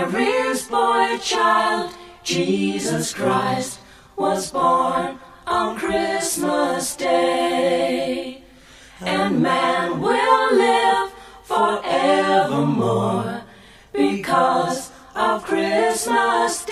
Mary's boy child, Jesus Christ, was born on Christmas Day. And man will live forevermore because of Christmas